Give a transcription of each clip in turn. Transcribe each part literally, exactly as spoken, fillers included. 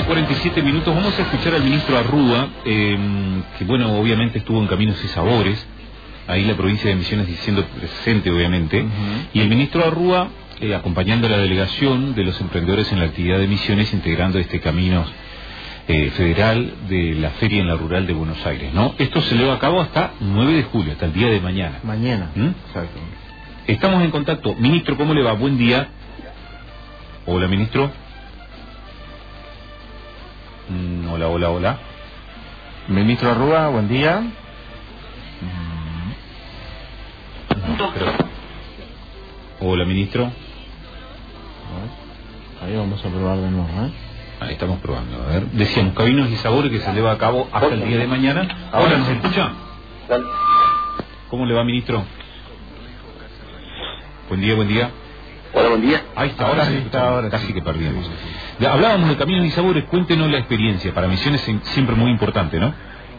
nueve cuarenta y siete minutos, vamos a escuchar al ministro Arrúa, eh, que bueno, obviamente estuvo en Caminos y Sabores, ahí la provincia de Misiones diciendo presente, obviamente, uh-huh. Y el ministro Arrúa, eh, acompañando a la delegación de los emprendedores en la actividad de Misiones, integrando este Caminos eh, Federal de la Feria en la Rural de Buenos Aires, ¿no? Esto se lleva a cabo hasta nueve de julio, hasta el día de mañana. Mañana, ¿Mm? Exacto. Estamos en contacto. Ministro, ¿cómo le va? Buen día. Hola, ministro. Mm, hola, hola, hola. Ministro Arrúa, buen día. No, pero... Hola, ministro. Ahí vamos a probar de nuevo, ¿eh? Ahí estamos probando. A ver, decíamos Caminos y Sabores que se lleva a cabo hasta el día de mañana. Ahora, ¿nos escucha? ¿Cómo le va, ministro? Buen día, buen día. Hola, buen día. Ahí está, ahora sí, está, ahora casi sí. Que perdimos. Hablábamos de Caminos y Sabores, cuéntenos la experiencia. Para Misiones es siempre muy importante, ¿no?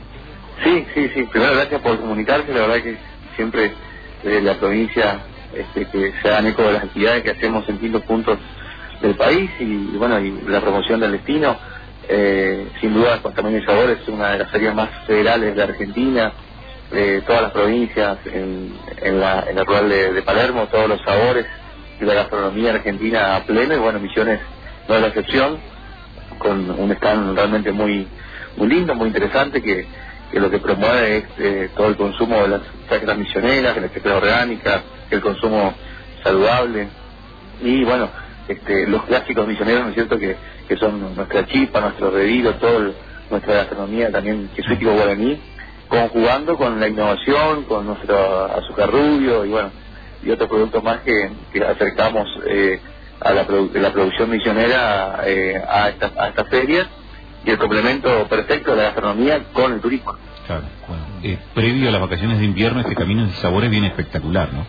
Sí, sí, sí. Primero, gracias por comunicarse. La verdad que siempre desde la provincia este, que se dan eco de las actividades que hacemos en distintos puntos del país y, y bueno, y la promoción del destino. Eh, sin duda, con Caminos y Sabores es una de las ferias más federales de Argentina. De todas las provincias, en, en, la, en la rural de, de Palermo, todos los sabores de la gastronomía argentina a pleno, y bueno, Misiones no es la excepción, con un stand realmente muy muy lindo, muy interesante, que, que lo que promueve es eh, todo el consumo de las chacras misioneras, de la chacra orgánica, el consumo saludable, y bueno, este, los clásicos misioneros, ¿no es cierto?, que, que son nuestra chipa, nuestro revido, todo el, nuestra gastronomía también jesuítico guaraní, conjugando con la innovación, con nuestro azúcar rubio y bueno, y otros productos más que, que acercamos eh, a la, produ la producción misionera eh, a estas a esta ferias, y el complemento perfecto de la gastronomía con el turismo. Claro, bueno, eh, previo a las vacaciones de invierno este Caminos y Sabores viene espectacular, ¿no?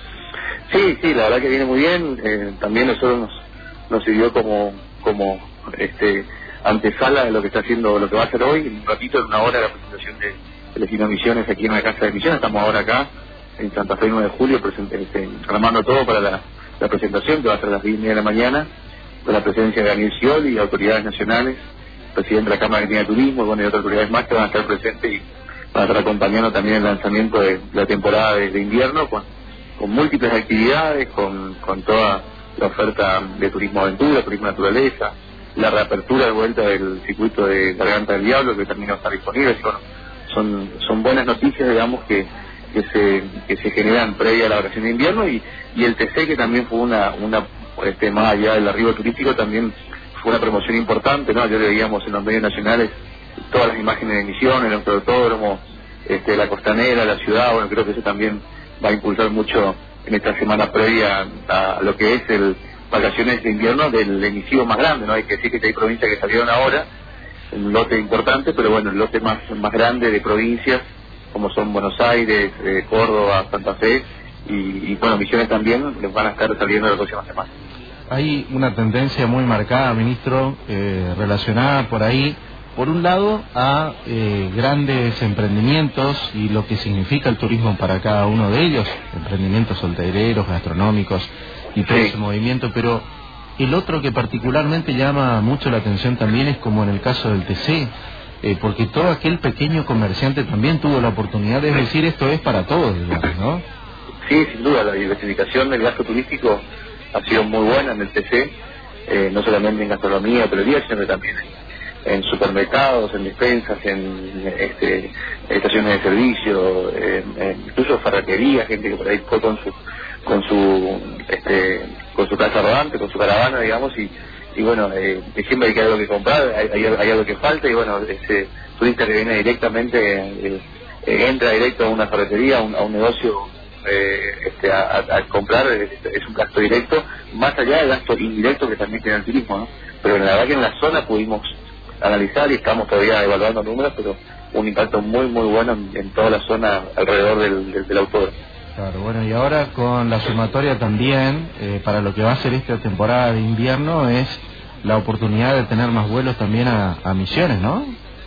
Sí, sí, la verdad que viene muy bien. Eh, también nosotros nos, nos sirvió como como este antesala de lo que está haciendo, lo que va a hacer hoy, en un ratito, en una hora, la presentación de el destino Misiones aquí en la Casa de Misiones. Estamos ahora acá en Santa Fe, nueve de julio, este, armando todo para la, la presentación, que va a ser a las diez y media de la mañana, con la presencia de Daniel Scioli y autoridades nacionales, presidente de la Cámara Argentina de Turismo, y bueno, y otras autoridades más que van a estar presentes y van a estar acompañando también el lanzamiento de la temporada de, de invierno, con, con múltiples actividades, con, con toda la oferta de turismo aventura, turismo naturaleza, la reapertura de vuelta del circuito de Garganta del Diablo, que también va a estar disponible. Y bueno, son son buenas noticias, digamos, que que se que se generan previa a la vacación de invierno, y, y el T C, que también fue una una este más allá del arribo turístico, también fue una promoción importante, ¿no? Ayer veíamos en los medios nacionales todas las imágenes de Misiones, el autódromo, este, la costanera, la ciudad. Bueno, creo que eso también va a impulsar mucho en esta semana previa a lo que es el vacaciones de invierno del emisivo más grande, ¿no? Hay que decir que hay provincias que salieron ahora, un lote importante, pero bueno, el lote más más grande de provincias, como son Buenos Aires, eh, Córdoba, Santa Fe, y, y bueno, Misiones también les van a estar saliendo la próxima semana. Hay una tendencia muy marcada, ministro, eh, relacionada por ahí, por un lado, a eh, grandes emprendimientos y lo que significa el turismo para cada uno de ellos, emprendimientos hoteleros, gastronómicos y todo sí. Ese movimiento, pero el otro que particularmente llama mucho la atención también es como en el caso del T C, eh, porque todo aquel pequeño comerciante también tuvo la oportunidad de decir esto es para todos, digamos, ¿no? Sí, sin duda, la diversificación del gasto turístico ha sido muy buena en el T C, eh, no solamente en gastronomía, hotelería, sino que también en, en supermercados, en despensas, en este, estaciones de servicio, en, en incluso ferretería, gente que por ahí fue con su con su este con su casa rodante, con su caravana, digamos, y, y bueno, eh, siempre hay que algo que comprar, hay, hay, hay algo que falta, y bueno, ese turista que viene directamente, eh, eh, entra directo a una ferretería, a un, a un negocio, eh, este, a, a, a comprar, es, es un gasto directo, más allá del gasto indirecto que también tiene el turismo, ¿no? Pero la verdad que en la zona pudimos analizar, y estamos todavía evaluando números, pero un impacto muy muy bueno en, en toda la zona alrededor del, del, del autódromo. Claro, bueno, y ahora con la sumatoria también, eh, para lo que va a ser esta temporada de invierno, es la oportunidad de tener más vuelos también a, a Misiones, ¿no?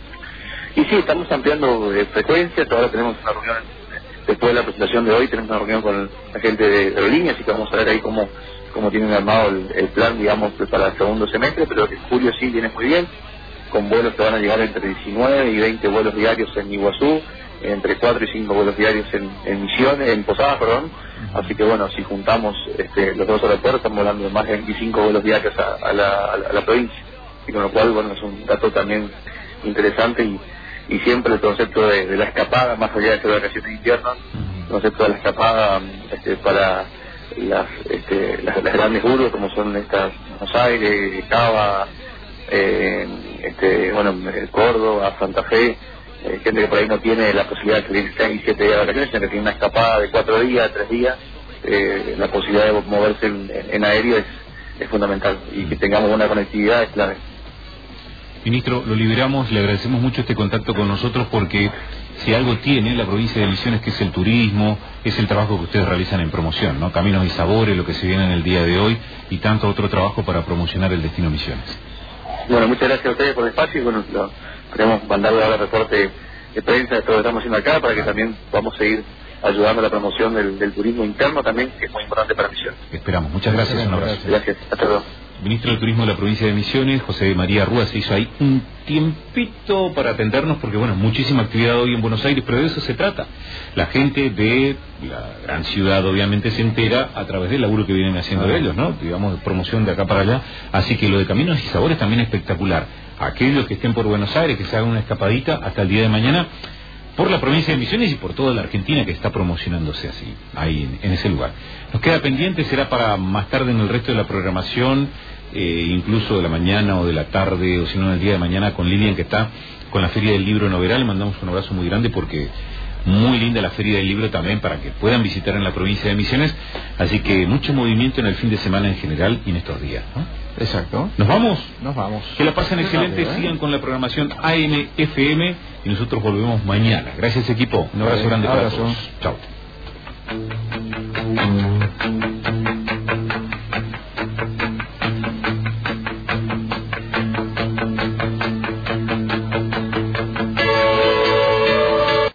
Y sí, estamos ampliando eh, frecuencias. Ahora tenemos una reunión, después de la presentación de hoy, tenemos una reunión con la gente de aerolíneas, así que vamos a ver ahí cómo, cómo tienen armado el, el plan, digamos, para el segundo semestre, pero en julio sí viene muy bien. con vuelos que van a llegar entre diecinueve y veinte vuelos diarios en Iguazú, entre cuatro y cinco vuelos diarios en, en Misiones, en Posadas, perdón. Así que bueno, si juntamos este, los dos aeropuertos, estamos hablando de más de veinticinco vuelos diarios a, a, la, a, la, a la provincia, y con lo cual, bueno, es un dato también interesante, y, y siempre el concepto de, de la escapada, más allá de ser vacaciones de invierno, el concepto de la escapada este, para las, este, las, las grandes urbes como son estas Buenos Aires, Cava, eh, este, bueno, Córdoba, Santa Fe, eh, gente que por ahí no tiene la posibilidad de salir seis y siete días de vacaciones, sino que tiene una escapada de cuatro días, tres días, eh, la posibilidad de moverse en, en aéreo es, es fundamental, y que tengamos una conectividad es clave. Ministro, lo liberamos, le agradecemos mucho este contacto con nosotros, porque si algo tiene la provincia de Misiones, que es el turismo, es el trabajo que ustedes realizan en promoción, ¿no? Caminos y Sabores, lo que se viene en el día de hoy, y tanto otro trabajo para promocionar el destino Misiones. Bueno, muchas gracias a ustedes por el espacio, y bueno, lo, queremos mandarle ahora reporte de prensa de todo lo que estamos haciendo acá, para que también podamos seguir ayudando a la promoción del, del turismo interno también, que es muy importante para Misiones. Esperamos. Muchas gracias. Un abrazo. Gracias. Hasta luego. Ministro del Turismo de la provincia de Misiones, José María Rúa, se hizo ahí un tiempito para atendernos, porque bueno, muchísima actividad hoy en Buenos Aires, pero de eso se trata. La gente de la gran ciudad obviamente se entera a través del laburo que vienen haciendo ah. ellos, ¿no? Digamos, de promoción de acá para allá. Así que lo de Caminos y Sabores también es espectacular. Aquellos que estén por Buenos Aires, que se hagan una escapadita hasta el día de mañana, por la provincia de Misiones y por toda la Argentina, que está promocionándose así, ahí en, en ese lugar. Nos queda pendiente, será para más tarde en el resto de la programación, eh, incluso de la mañana o de la tarde, o si no en el día de mañana, con Lilian, que está con la Feria del Libro en Oberá. Le mandamos un abrazo muy grande, porque muy linda la Feria del Libro también, para que puedan visitar en la provincia de Misiones. Así que mucho movimiento en el fin de semana en general y en estos días, ¿no? Exacto. ¿Nos vamos? Nos vamos. Que la pasen excelente, ¿eh? Sigan con la programación A M F M y nosotros volvemos mañana. Gracias, equipo. Un abrazo grande para todos. Chao.